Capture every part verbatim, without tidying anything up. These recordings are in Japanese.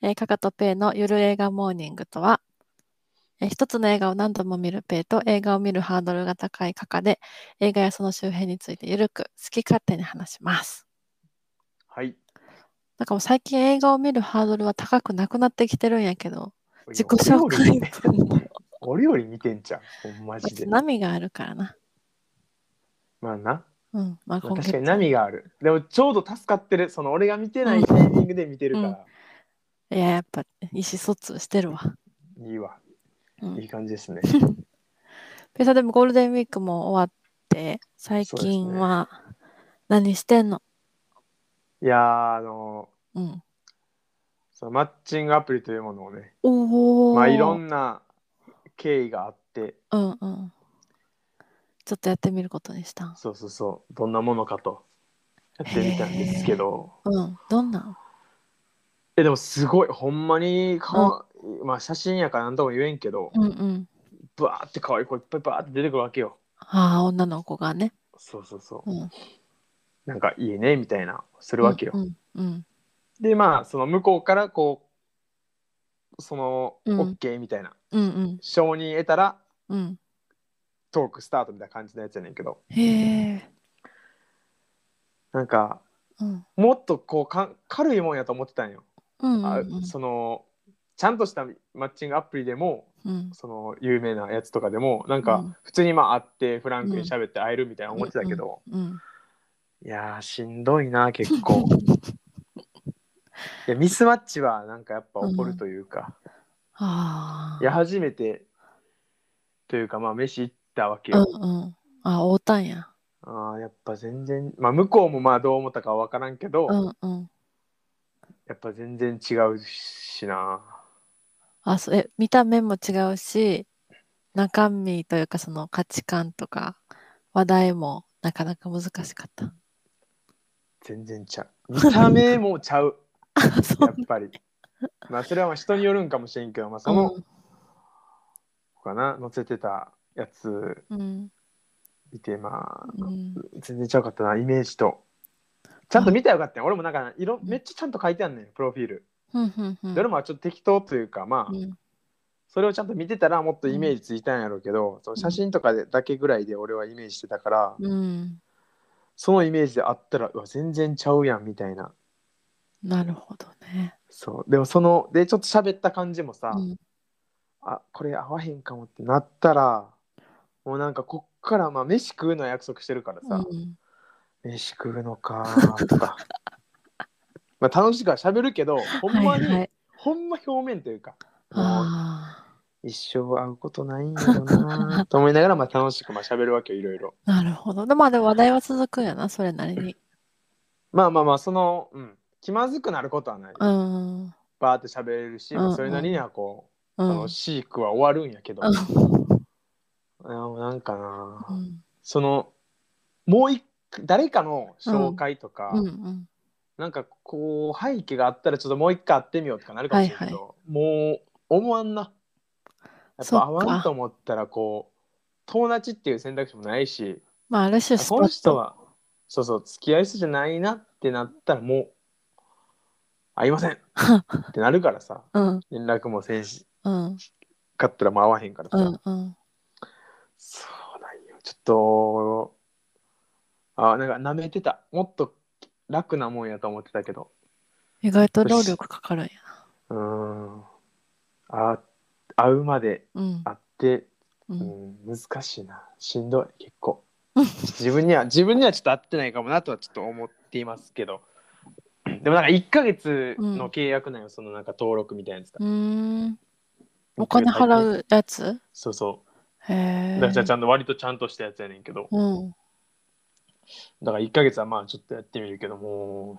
えー、カカとペイのゆる映画モーニングとは、えー一つの映画を何度も見るペイと映画を見るハードルが高いカカで、映画やその周辺についてゆるく好き勝手に話します。 はい。 なんかもう最近映画を見るハードルは高くなくなってきてるんやけど、自己おり紹介おり見て、 文もおりおり見てんじゃん。ほんままずじで。 波があるからな。 まあな。 うん、まあまあ、 今月。 確かに波がある。でもちょうど助かってる。その俺が見てなうん。 いタイミングで見てるうん。 から。 いや、やっぱ意思疎通してるわ。 いいわ。 うん。 いい感じですね。 ペイさんでもゴールデンウィークも終わって、最そうですね。 近は何してんの？ いやー、あのうん。 そのマッチングアプリというものをね、まあいろおー。 んな経緯があって、 うんうん。ちょっとやってみることにしたん。 そうそうそう、どんなものかとやってみたんですへえ。 けど、 うん。どんなん？ え、でもすごい、ほんまにかうん。 わ、まあ写真やからなんとも言えんけど、 うんうん。 バーって可愛い子いっぱいバーって出てくるわけよ。 ああ、女の子がね。 そうそうそうん。 う。なんかいいねみたいな、するわけよ。 うんうんうん。 で、まあ、その向こうからこう、その、 うん OK みたいな、 うんうん承認得たらうん。 トークスタートみたいな感じのやつやねんけど、 へえ。 なんか、 うん。 もっとこうか軽いもんやと思ってたんよ。 うんうあんそのちゃんとしたマッチングアプリでもうん。 その有名なやつとかでもなんかうん普通にまあ会ってフランクにうん喋って会えるみたいな思ってたうんけど、 うん。 いやーしんどいな結構。いやミスマッチはなんかやっぱうん。 起こるというか、いやあ初めてというかまあ飯行ったわけあ。うよ。 んうん。あ、会うたんや。 あーやっぱ全然まあ向こうもまあどう思ったかは分からんけど、 うんうん。 やっぱ全然違うしな。 あ、そえ、見た目も違うし、中身というかその価値観とか話題もなかなか難しかった。 全然ちゃう。見た目もちゃう。 あ、そう。 やっぱり。まあそれはまあ人によるんかもしれんけど、まあ、そのうんかな載せてたやつうん見てまあうん。 全然ちゃうかったなイメージと。ちゃんとあ、 見たらよかったよ。俺もなんか色うんめっちゃちゃんと書いてあんねんプロフィール。 うんうんうで俺んもちょっと適当というかまあうんそれをちゃんと見てたらもっとイメーうんジついたんやろうけど、その写うん真とかでだけぐらいで俺はイメージしてたから、 うん。 そのイメージであったらうわ全然ちゃうやんみたいな。 なるほどね。 そうでもそのでちょっと喋った感じもさ、 うんあこれ合わへんかもってなったらもうなんかこっからまあ飯食うのは約束してるからさ、 うん飯食うのかとか、まあ、楽しくは喋るけどほんまにはいはい。 ほんま表面というかもうあ一生会うことないんやろなと思いながらまあ楽しくまあ喋るわけよいろいろ。 あ、なるほど。で、まあでも話題は続くんやな、それなりに。 まあまあまあその、うん、気まずくなることはないよ。 うん。うんバーって喋れるし、まあ、それなりにはこう楽うんしくは終わるんやけど、 うんあのなんかなうんそのもう一誰かの紹うん介とか、 うんうんなんかこう背景があったらちょっともう一回会ってみようとかなるかもはいはい。 しれんけど、もう思わんな。やっそっぱ会わんとか。 思ったらこう友達っていう選択肢もないし、 まあ、ある種あこスパッと。 の人はそうそう付き合い人じゃないなってなったらもう会いませんってなるからさ、 うん、 連絡もせんしうん、 かったらもう会わへんからさ、 うん、うん。 そうなんよちょっとあなんか舐めてた、もっと楽なもんやと思ってたけど、 意外と労よし力かかるんやうーんあ会うまでな。うん、 会って、 ううん。 ん、難しいなしんどい結構自分には自分にはちょっと合ってないかもなとはちょっと思っていますけど、でもなんかいっかげつうん。 の契約なんよそのなんか登録みたいなやつが。 うーん。おいっかげ金つ入って払うやつ？ そうそうだからへえ。 ちゃんと割とちゃんとしたやつやねんけど、 うん。 だからいっかげつはまあちょっとやってみるけども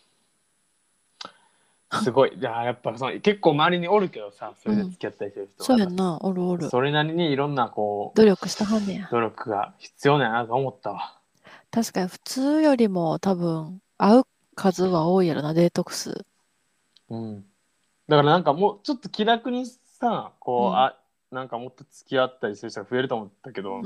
すごいいややっぱその結構周りにおるけどさ、それで付うん。 き合ったりしてる人がさ、 そうやんな。おるおる。 それなりにいろんなこう努力したはんねや。 努力が必要なんやなと思ったわ。 確かに普通よりも多分、会う数は多いやろな、デート数。 うんだからなんかもうちょっと気楽にさこううん。 あなんかもっと付き合ったりする人が増えると思ったけど、 うんうん。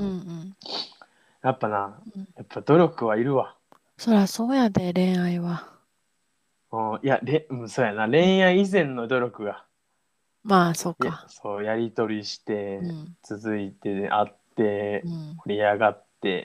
やっぱなうん、 やっぱ努力はいるわ。 そらそうやで、恋愛は。 うん、いや、れ、うん、そうやな。恋愛以前の努力が、 まあ、そういや、 か。 そう、やりとりしうて、 ん。 続いて、会ってう、ん。 盛り上がって、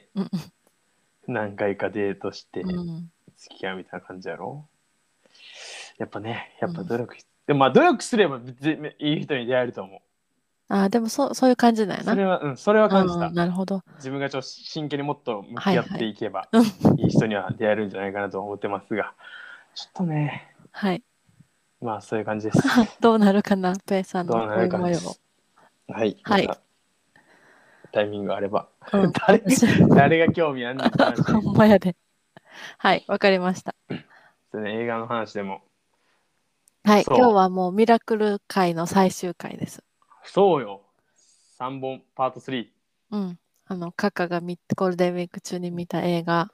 うん。 何回かデートしうて、 ん。 付き合うみたいな感じやろ。やっぱね、やっぱうん。 努力し、でもまあ努力すればぜいい人に出会えると思う。 ああ、でもそう、そういう感じだよな。 それは、うん、それは感じうん、 た。 なるほど。 自分がちょっと真剣にもっと向き合っはいはい。 ていけば、 うん。 いい人には出会えるんじゃないかなと思ってますが、ちょっとね、 はい。 まあそういう感じです。 どうなるかな、ペイさんどうなるの恋模様。 かです。はい、まはい。 たタイミングがあれば。 うん。 誰が、 私、 誰が興味あんねんって話ほでんまやで。はい、わかりました。 すね。映画の話でも。 はい、今日そはもうミラクル回の最終回です。 う、そうよ。さんぼんパートスリー。 うん。あの、カカが見ゴールデンウィーク中に見た映画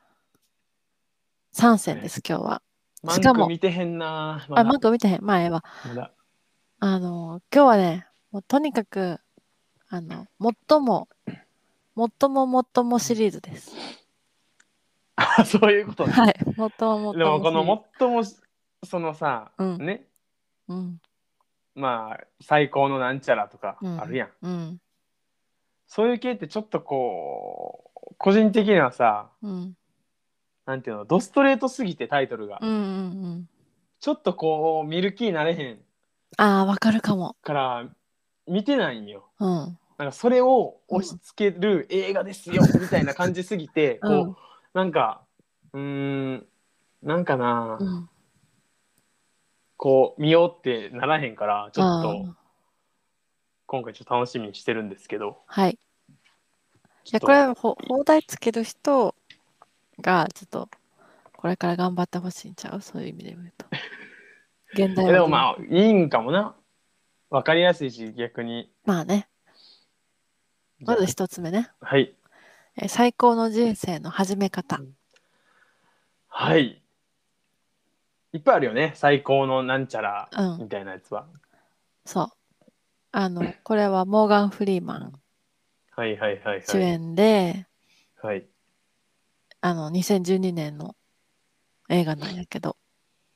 さんせんでね、 す、今日は。しマンかも、 ク見てへんな、まあ、 だ。 マーク見てへん、前は。 まだ。 あの、今日はね、もうとにかく、あの、最も、最も最もシリーズです。 あ、そういうことね。 はい、最もでもこ最もシリーズ。 の最もそのさ、 うん、 ね、 うん、 まあ最高のなんちゃらとかうん、 あるやん。 うん、 そういう系ってちょっとこう個人的にはさ、 うん、 なんていうの、ドストレートすぎてタイトルがうん、うん、うん。 ちょっとこう見る気になれへんああ、わかるかも。 から見てないんよ。 うん、 なんかそれをうん、 押し付ける映画ですよみたいな感じすぎて、 うん、 こうなんかうーん、なんかな、 うん。 こう見ようってならへんから、ちょっとああ、 今回ちょっと楽しみにしてるんですけど、 はい。いや、これちょっとはほ放題つける人が、ちょっと、これから頑張ってほしいんちゃう、そういう意味で言うと。現代えでは全部。 もまあいいんかもな。わかりやすいし逆に。 まあね。まずじゃ一つ目ね。 あ、はい。 え最高の人生の始め方。 はい。いっぱいあるよね。最高のなんちゃらうん。 みたいなやつは。 そう。あの、これはモーガン・フリーマンはいはいはい主はい。 演で、 はい。 あの、にせんじゅうにねんの映画なんやけど、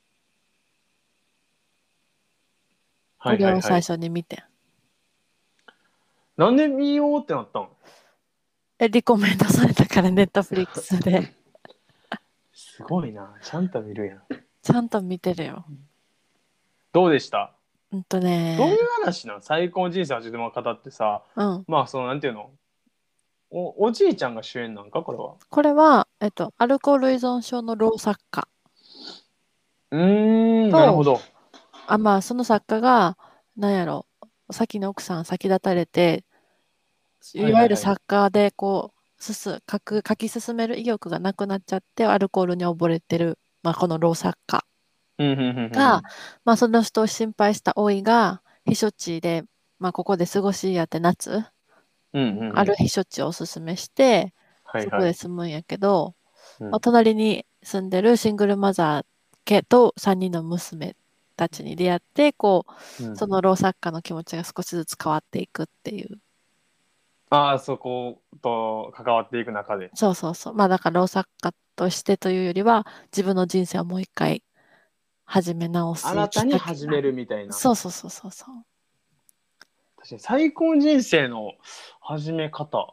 こはいれを最はいはい。 初に見てん。 なんで見ようってなったん？ え、リコメントされたから、ネットフリックスで。 すごいな。ちゃんと見るやん。 ちゃんと見てるよ。 どうでした？ うんとね、 どういう話なん？最高の人生始め方ってさ、 うん。 まあそのなんていうの、お、おじいちゃんが主演なんかこれは。 これは、えっと、アルコール依存症の老作家うーん、なるほと、 ど。 あ、まあ、その作家が、なんやろ、先の奥さん先立たれて、いわゆるはいはいはい。 作家で、こう、すす、書く、書き進める意欲がなくなっちゃって、アルコールに溺れてる、まあ、この老作家うんうんうんうんうが、 ん。 まあ、その人を心配した甥いが、避暑地で、まあ、ここで過ごしやって夏、 うんうんうん。 ある避暑地をおすすめして、そこはいはい。 で住むんやけど、まあ、 うん。 隣に住んでるシングルマザー家とさんにんの娘たちに出会って、こう、 うん。 その老作家の気持ちが少しずつ変わっていくっていう。 ああ、そこと関わっていく中で。 そうそうそう。まあだから老作家としてというよりは、自分の人生をもう一回始め直すきっ新たにかけになる。 始めるみたいな。 そうそうそうそうそう。 確かに最高の人生の始め方。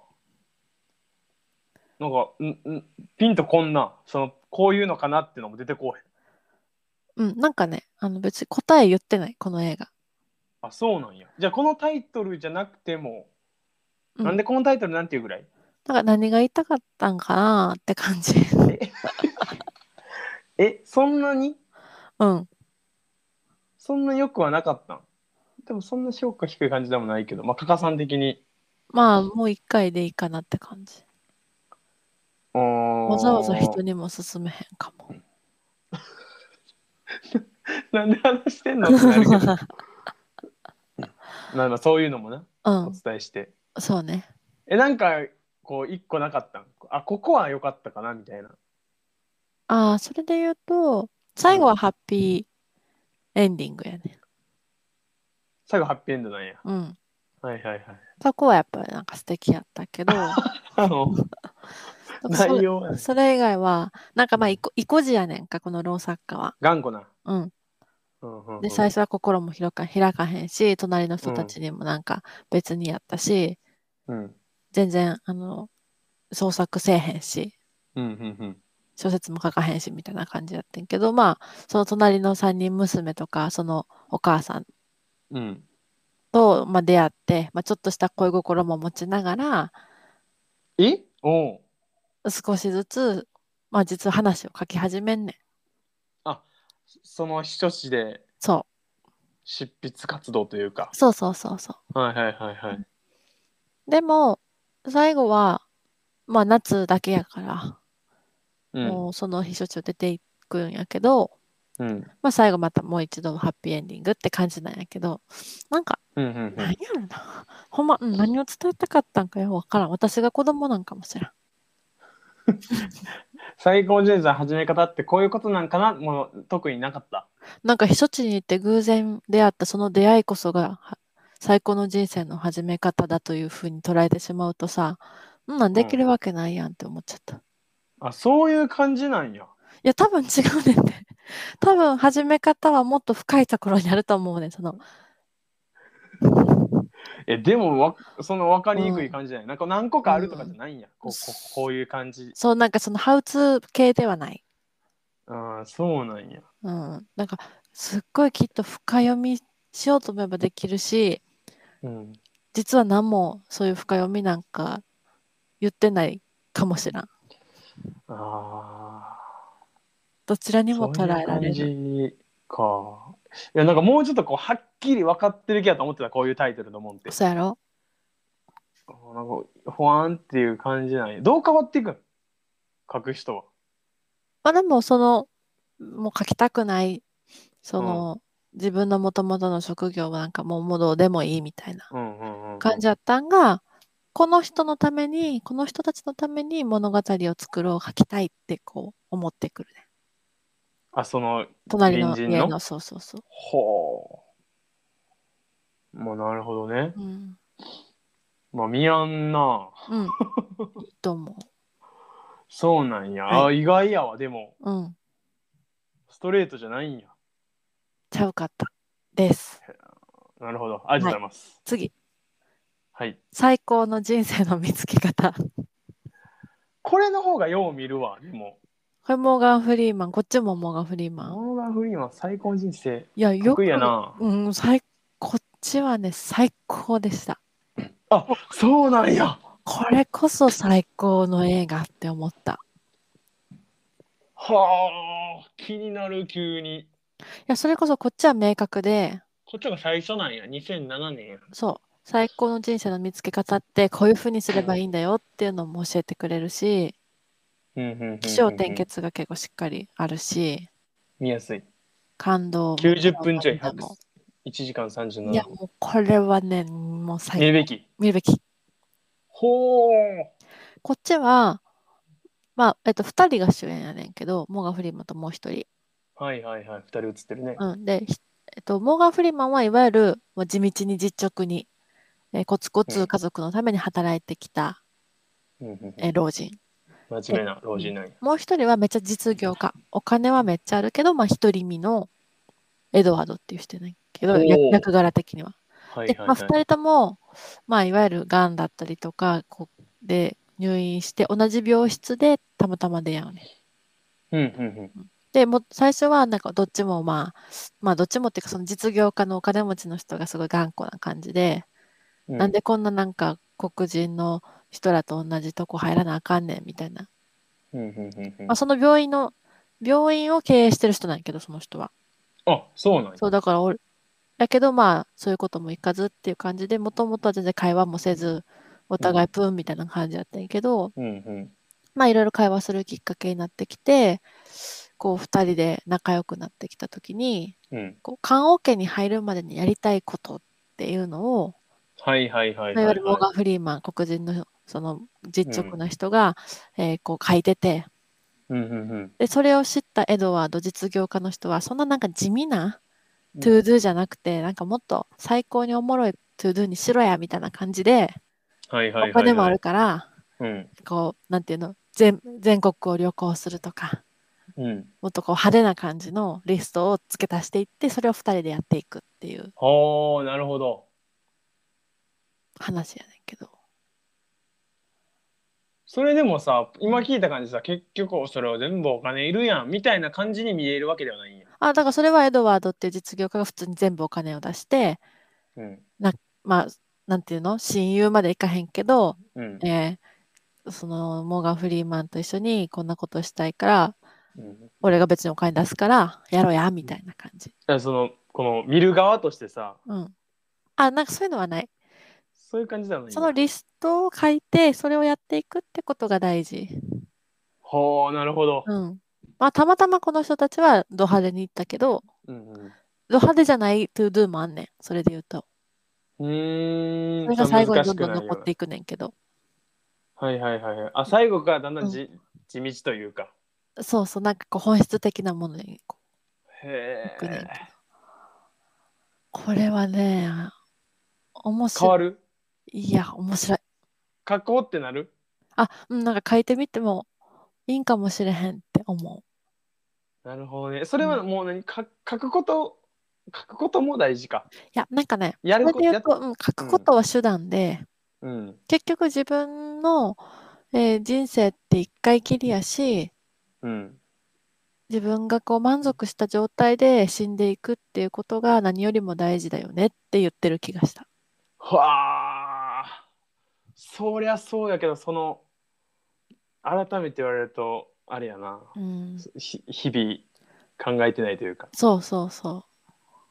なんか、んんピンとこんな、その、こういうのかなっていうのも出てこうへん。 うん、なんかね、あの別に答え言ってない、この映画。 あ、そうなんや。じゃあこのタイトルじゃなくても、 うん。 なんでこのタイトルなんていうぐらい？ なんか何が言いたかったんかなって感じ。 え、え、そんなにうん。 そんな良くはなかったん？でもそんな評価低い感じでもないけど、まあ、カカさん的に。 まあもう一回でいいかなって感じ。 うわざわざーん。 人にも勧めへんかも。 なんで話してんのってなるけど。まあまあそういうのもな、おうん。 伝えして。 そうね。 え、なんか、こう、一個なかったん？あ、ここは良かったかなみたいな。 ああ、それで言うと、 うん。 最後はハッピーエンディングやね。 最後ハッピーエンドなんや。 うん。 はいはいはい。 そこはやっぱりなんか素敵やったけど、 あの、 それ内容はね。 それ以外は、なんかまあ、 うんいこ意固地やねんか、この老作家は。 頑固な。 うん。 うんうんで、 うん。 最初は心も開か開かへんし、隣の人たうんちにもなんか別にやったし、 うん全然、あの、創作せえへんし、 うんうん小説も書かへんし、みたいな感じやってんけど、まあ、その隣の三人娘とか、そのお母さんうん。 と、まあ、出会って、まあ、ちょっとした恋心も持ちながら、 えおう。 少しずつ、まあ、実は話を書き始めんねん。 あ、その秘書誌でそ執筆活動というか。 う。そうそうそうそはいはいはいはう。 い。 でも、最後は、まあ、夏だけやから、 うんもうその秘書中出ていくんやけど、 うんまあ、最後またもう一度ハッピーエンディングって感じなんやけど、なんか、 うんうんうん。 何やろな。ほんま、うん何を伝えたかったんかよ、わからん。私が子供なんかもしれん。 最高人生の始め方ってこういうことなんかな、もう特になかった。 なんか避暑地に行って偶然出会ったその出会いこそがは最高の人生の始め方だというふうに捉えてしまうとさ、そんなんできうん。 るわけないやんって思っちゃった。いあ、そういう感じなんや。 や、多分違うねんね。多分始め方はもっと深いところにあると思うねん、その。 え、でもわ、その分かりにくいうん。 感じじゃない。なんか何個かあるとかじゃないんや。こう、こう、こういう感じ。 そう、なんかそのハウツー系ではない。 ああ、そうなんや。 うん。なんか、すっごいきっと深読みしようと思えばできるし、 うん。 実は何もそういう深読みなんか言ってないかもしらん。 ああ、 どちらにも捉そういう感えられる。 じか。いや、なんかもうちょっとこう、はっきり分かってる気やと思ってた、こういうタイトルのもんって。 そうやろ？ あーなんか、ほわんっていう感じなんや。どう変わっていくん書く人は。 まあでも、その、もう書きたくない、そうん。 の、自分の元々の職業はなんかもう、もうどうでもいいみたいなうんうんうんうん。 感じだったんが、この人のために、この人たちのために物語を作ろう、書きたいってこう思ってくるね。 あ、その、 隣隣人の。 の家の、そうそうそう。 ほう。まあ、なるほどね。 うん。 まあ、見やんな。 うん。いいと思う。 そうなんや。 はい。 あ、意外やわ。でも、 うん。 ストレートじゃないんや。 ちゃうかった。です。 なるほど。ありがとうごはい。 ざいます。 次。 はい。 最高の人生の見つけ方。 これの方がよう見るわ。でも、 これモーガン・フリーマン。こっちもモーガン・フリーマン。 モーガン・フリーマン最高人生いや、よ得意やく、 な。 うん、最、こっちはね、最高でした。 あ、 こそうなんや。 これこそ最高の映画って思った。 はあ、気になる急に。 いや、それこそこっちは明確で、 こっちが最初なんや。にせんななねんや。 そう、最高の人生の見つけ方ってこういう風にすればいいんだよっていうのも教えてくれるし、 うんうんうんうん起承転うん。 結が結構しっかりあるし、 見やすい。 感動もち 90 ろん分ちょい、ひゃく、 涙も。 いちじかん37 いや、 分。 もうこれはね、もう最高。 見るべき。 見るべき。 ほう。 こっちは、まあ、えっと、二人が主演やねんけど、モーガン・フリーマンともう一人。 はいはいはい。二人写ってるね。 うん。で、ひえっと、モーガン・フリーマンはいわゆる、もう地道に実直に、えーコツコうん。 ツ家族のために働いてきた、 うんうんうん。 えー老人。で、 真面目な老うん、 人なんや。 もう一人はめっちゃ実業家。お金はめっちゃあるけど、まあ一人身のエドワードっていう人やねんけど、やほう。 役柄的には。 はいで、 はいはい。 まあ二人とも、まあいわゆる癌だったりとか、こうで入院して同じ病室でたまたま出会うね。 うんうんうんで、もう最初はなんかどっちもまあ、まあどっちもっていうかその実業家のお金持ちの人がすごい頑固な感じで、 うん。うんなんでこんななんか黒人の人らと同じとこ入らなあかんねんみたいな。 うんうんうんうまあん。 その病院の、病院を経営してる人なんやけど、その人は。 あ、そうなんや。 そう、だから俺、だけどまあそういうこともいかずっていう感じで、もともとは全然会話もせず、おうん。 互いプンみたいな感じだったんやけど、 うんうんまあいろいろ会話するきっかけになってきて、こう二人で仲良くなってきたときに、 うん。 こう棺桶に入るまでにやりたいことっていうのを、 はいはいはいまあ、いわはいはい。 ゆるモーガン・フリーマン、黒人のその実直うん。 な人が、えーこう書いてて、 うんうんで、それを知ったエドワード、実業家の人は、そんななんか地味なうん。うん。 トゥードゥじゃなくて、なんかもっと最高におもろいトゥードゥにしろや、みたいな感じで、 はいはいはお金もあるいはい。 から、 うん。 こう、なんていうの、 全、全国を旅行するとか、 うん。 もっとこう派手な感じのリストを付け足していって、それをふたりでやっていくっていうほー、なるほど。 話やねんけど。 それでもさ、今聞いた感じさ、結局それは全部お金いるやんみたいな感じに見えるわけではないんや。 あ、だからそれはエドワードっていう実業家が普通に全部お金を出して、 うん。 な、まあ、なんていうの親友までいかへんけど、 うん。 えーその、モーガン・フリーマンと一緒にこんなことしたいから、 うん。 俺が別にお金出すから、やろうや、みたいな感じ。 あその、この見る側としてさ、 うん。あ、なんかそういうのはない。 そういう感じじゃないんや。 そのリストを書いて、それをやっていくってことが大事。 ほー、なるほど。 うん。まあ、たまたまこの人たちはド派手に行ったけど、 うんうん。 ド派手じゃないトゥードゥもあんねん。それで言うと。 うーん、 それがそう難し最後にどんどくないような。 ん残っていくねんけど。 はいはいはいはい。あ、最後からだんだうん。 んじ地道というか。 そうそう、なんかこう本質的なものにこへう行くねんけど。 え。 これはね、面白変わるい。いや、面白い。 加工ってなるあ、うん、なんか書いてみてもいいんかもしれへんって思なるほどね。そう。うん、いれはもう何か書くこと、書くことも大事か。 や、なんかね、そやること、や、 れで言うと、うん、書くこうん、 とは手段で、 うん、 結局自分の、えー人生って一回きりやし、 うん。 自分がこう満足した状態で死んでいくっていうことが何よりも大事だよねって言ってる気がした。 はあ、そりゃそうやけど、その、改めて言われると、あれやな。 うん。 ひ日々考えてないというか。 そうそうそう。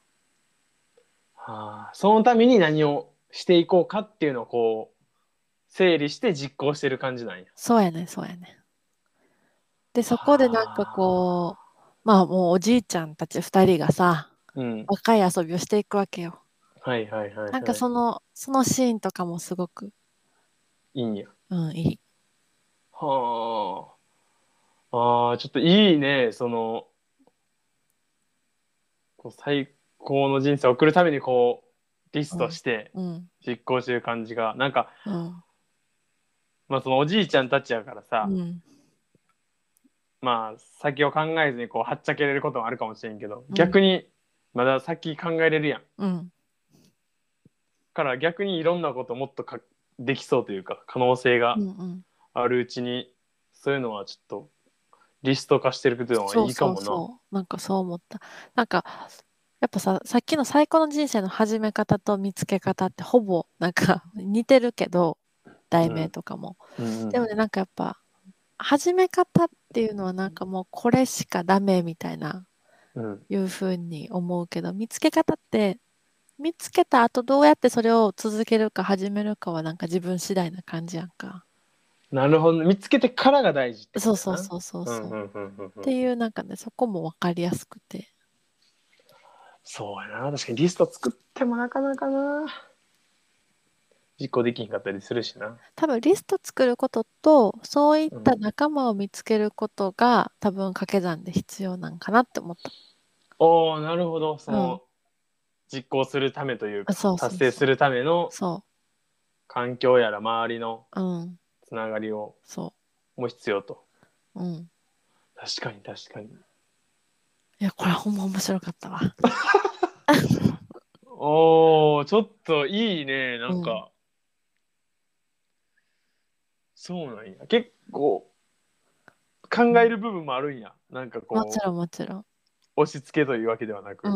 はあ、そのために何をしていこうかっていうのをこう、整理して実行してる感じなんや。 そうやね、そうやね。で、そこでなんかこはあ。 う、まあもうおじいちゃんたち二人がさ、 うん。 若い遊びをしていくわけよ。 はいはいはいなんかはい。 その、そのシーンとかもすごく、 いいんや。 うん、いい。 はあ。ああ、ちょっといいね。その、こう最高の人生を送るためにこう、リスうん、 トしてうん、 実行してる感じが、なんか、 うん、 まあそのおじいちゃんたちやからさ、 うん、 まあ先を考えずにこう、はっちゃけれることもあるかもしれんけど、 うん、 逆にまだ先考えれるやん。 うん。 から逆にいろんなこともっとかできそうというか、可能性がうんうん。 あるうちに、そういうのはちょっとリスト化してるっていうのはいそうそういかもな。 そう。なんかそう思った。なんか、やっぱさ、さっきの最高の人生の始め方と見つけ方ってほぼなんか似てるけど、題名うん。 とかも。 うんうん。 でもね、なんかやっぱ、始め方っていうのはなんかもうこれしかダメみたいな、 うん。 いうふうに思うけど、見つけ方って、見つけた後どうやってそれを続けるか始めるかはなんか自分次第な感じやんか。 なるほど。見つけてからが大事ってこそうとやな。 そうそうそうそう。っうんうんうんうんうん。 ていうなんかね、そこもわかりやすくて。 そうやな。確かにリスト作ってもなかなかな。実行できんかったりするしな。 多分リスト作ることと、そういっうん。 た仲間を見つけることが多分掛け算で必要なんかなって思った。 おお、なるほど。そうん。 の実行するためというあ、 か、 そうそうそう。 達成するためのそ環境やら周りのう。うん。 つながりをそも必要と。 う。うん。 確かに確かに。 いや、これほんま面白かったわ。 おお、ちょっといいね。なうん。 んか、そうなんや。結構考うん、 える部分もあるんや。なんかこもちろんもちろん。 う、押し付けというわけではなく。 うん。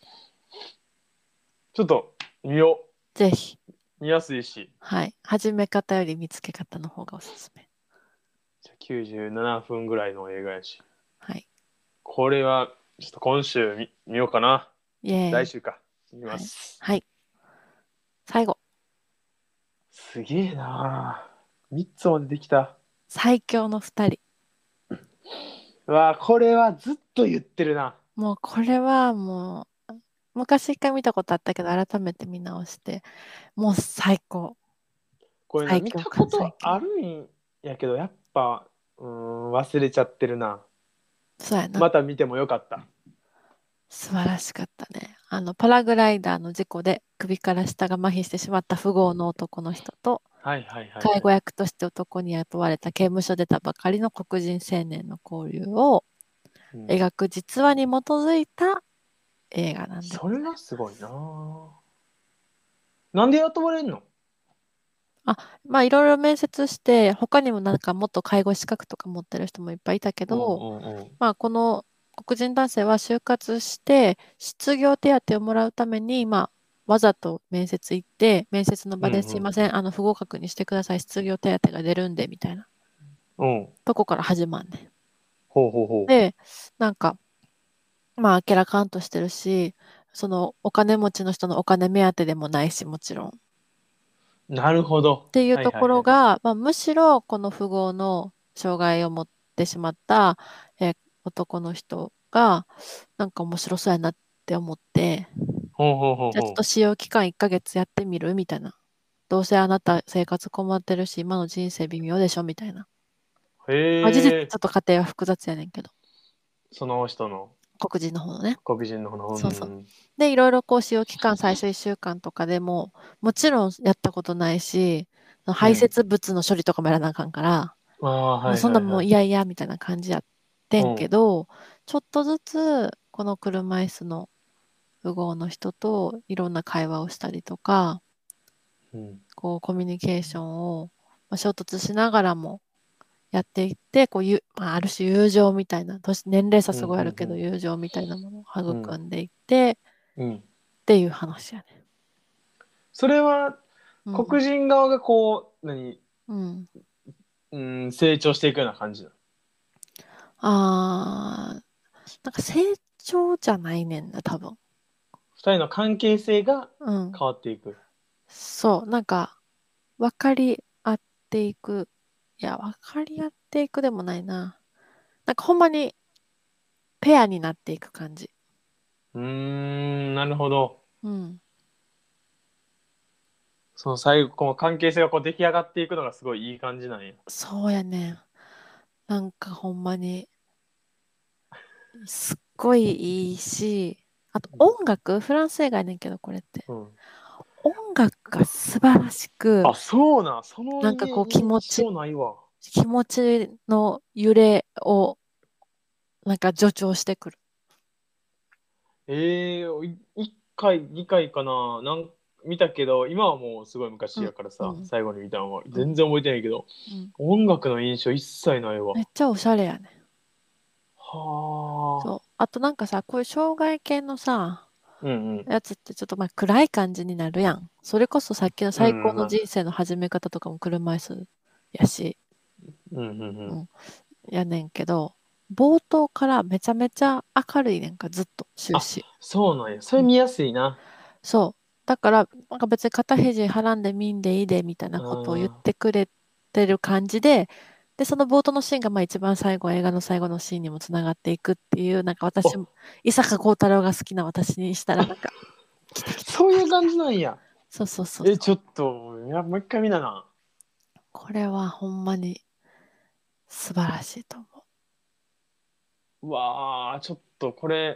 ちょっと見よぜひ。 う。見やすいし。 はい。始め方より見つけ方の方がおすすめ。 じゃきゅうじゅうななふんぐらいの映画やし。 はい。 これは、ちょっと今週見見ようかな。 イェーイ。 来週か。見まはい。 す。 はい。最後。 すげえなー。みっつまでできた。 最強の二人。 うわー、これはずっと言ってるな。 もうこれはもう、昔一回見たことあったけど、改めて見直して、もう最高。 これな、 最強か、 見たこ最強。 とあるんやけど、やっぱ、うーん、忘れちゃってるな。 そうやな。 また見てもよかった。 素晴らしかったね。あの、パラグライダーの事故で首から下が麻痺してしまった富豪の男の人と、 はいはいはいはい。 介護役として男に雇われた刑務所出たばかりの黒人青年の交流をうん、 描く実話に基づいた映画なんでそれございます。 がすごいなぁ。なんで雇われんの？ あ、まあいろいろ面接して、他にもなんかもっと介護資格とか持ってる人もいっぱいいたけうんど、 うんうん。 まあこの黒人男性は就活して失業手当をもらうために、まあわざと面接行って、面接の場ですいません、あの不合格にしてください、失業手当が出るんで、みたいなうん。うん。 とこから始まんねん。 ほうほうほで、なんか、まあ明らかんとしてるし、そのお金持ちの人のお金目当てでもないし、もちろん。 う。なるほど。 っていうとこはいはいはい。 ろが、まあ、むしろこの富豪の障害を持ってしまった、えー男の人が、なんか面白そうやなって思って、 ほうほうほうじゃあちょっとほ使用期間いっかげつやってみるみたいな。どうせあなた生活困ってるし、今の人生微妙でしょみたいな。 う。 まあ、事実へえ。 ちょっと家庭は複雑やねんけど、 その人の黒人の方のね。 黒人の方の。うそうそう。 ん。 で、いろいろこう使用期間最初いっしゅうかんとかでも、もちろんやったことないし、排うん。 泄物の処理とかもやらなあかんから、 ああ、 もうはいそんなもうはいはい。 いやいやみたいな感じやってんけうん。 ど、ちょっとずつこの車椅子の富豪の人といろんな会話をしたりとか、 うん。 こうコミュニケーションをまあ衝突しながらもやっていって、こうゆ、まあ、ある種友情みたいな、年年齢差うん。 すごいあるけどうん。 友情みたいなものをうん。 育んでいってっうん。 ていう話やね。 それはうん。 黒人側がこう、何、 うん。 うん、成長していくような感じなの？ あー、なんか成長じゃないねんな、多分。 二人の関係性がうん。 変わっていく。 そう、なんか、分かり合っていく。いや、分かり合っていくでもないな。なんかほんまにペアになっていく感じ。 うーん、なるほど。 うん。 その最後、この関係性がこう出来上がっていくのがすごいいい感じなんや。 そうやねん。なんかほんまに、すっごいいいし、あと音楽、フランス映画やねんけど、これって。 うん。 音楽が素晴らしく、 あ、そうなん。そのなんかこう気持ち、 印象ないわ。 気持ちの揺れをなんか助長してくる。 ええー、い一回、二回かな。なん見たけど、今はもうすごい昔うん。 やからさ、 うん。 最後に見たのはうん。 全然覚えてないけど、 うん。 音楽の印象一切ないわ。 めっちゃおしゃれやね。 はあ。 そう。あとなんかさ、こういう障害系のさ、 うんうん。 やつってちょっとまあ暗い感じになるやん。それこそさっきの最高うん、まあ、 の人生の始め方とかも車椅子やし、 うんうんうん。 うん、やねんけど、冒頭からめちゃめちゃ明るいねんか、ずっと終あ、 始。 そうなんや。そうん、 れ見やすいな。 そう。だから、なんか別に肩肘はらんでみんでいいでみたいなうことを言っん。 てくれてる感じで、で、その冒頭のシーンがまあ一番最後、映画の最後のシーンにもつながっていくっていう、なんか私、 お、 伊坂幸太郎が好きな私にしたら、なんか、来た来た来た。 そういう感じなんや。 そうそうそうえ、 そう。 ちょっと、いや、もう一回見なな。 これはほんまに素晴らしいと思う。 うわー、ちょっとこれ、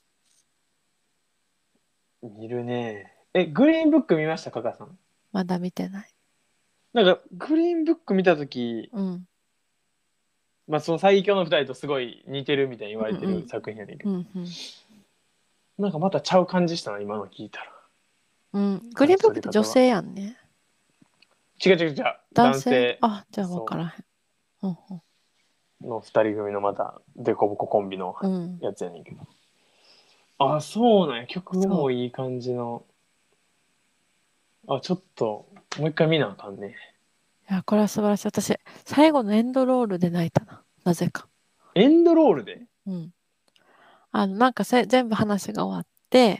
見るね。え、グリーンブック見ましたかかさん？ まだ見てない。 なんか、グリーンブック見たとき、 うん。 まあ、その最強の二人とすごい似てるみたいに言われてるうんうん。 作品やねんけど、 うんうん。 なんかまたちゃう感じしたな、今の聞いたら。 うん。グリーン話しブックって女取り方が。 性やんね。 違う違う違う、 男性男性。 あ、じゃあわかそらへん。うんう。の二人組のまた、デコボココンビのうん。うん。 やつやねんけど。あ、そうなんや。曲そう。 もいい感じの。あ、ちょっと、もう一回見なあかんね。 いや、これは素晴らしい。私、最後のエンドロールで泣いたな。なぜか。 エンドロールで。 うん。あの、なんかせ、全部話が終わって、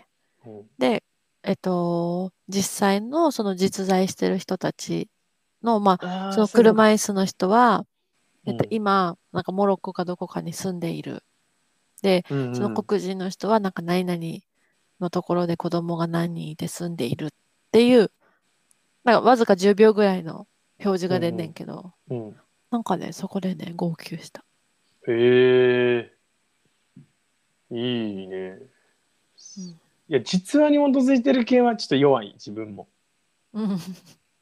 うん。 で、えっと、実際のその実在してる人たちの、まあ、そああ、 のそういうことか。 車椅子の人は、えっと、 うん。 今、なんかモロッコかどこかに住んでいる。で、そのうんうん。 黒人の人は、なんか何々のところで子供が何人いて住んでいるっていう、なんかわずかじゅうびょうぐらいの表示が出んねんうんけど、 うん。うん。 なんかね、そこでね、号泣した。 へえ、いいね。 うん。 いや、実話に基づいてる系はちょっと弱い、自分も。 うん。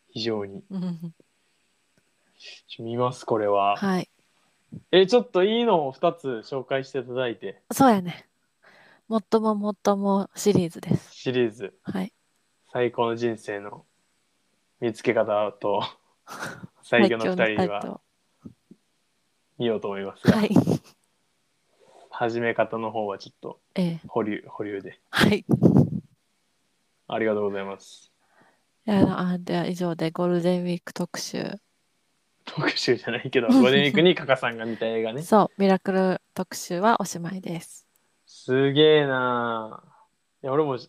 非常に。 うんちょ見ます、これは。 はい。 え、ちょっといいのをふたつ紹介していただいて、 そうやね。もっとももっともシリーズです。 シリーズ、 はい。 最高の人生の見つけ方と、最強の最強のふたりはタイト見ようと思いますル。はが、 い。 始め方の方はちょっとええ。 保留、保留で。 はい。 ありがとうございます。 いやあでは以上でゴールデンウィーク特集。 特集じゃないけど、ゴールデンウィークにカカさんが見た映画ね。 そう、ミラクル特集はおしまいです。 すげえなぁ。いや、俺も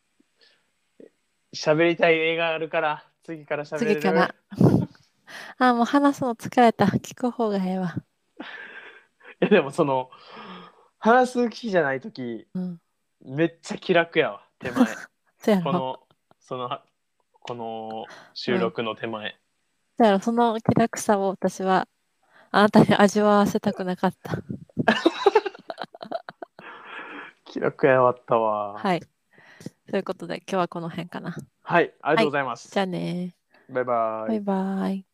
喋りたい映画あるから、次から喋れる。 次から。あ、もう話すの疲れた。聞く方がええわ。 いや、でもその、話す気じゃないとき、 うん。 めっちゃ気楽やわ、手前。 そやろ。 この、その、このうん。 収録の手前。 そやろ、その気楽さを私はあなたに味わわせたくなかった。 気楽やわったわ。 はい。ということで今日はこの辺かな。 はい、ありがはい。 とうございます。 じゃあね。 バイバイ。 バイバイ。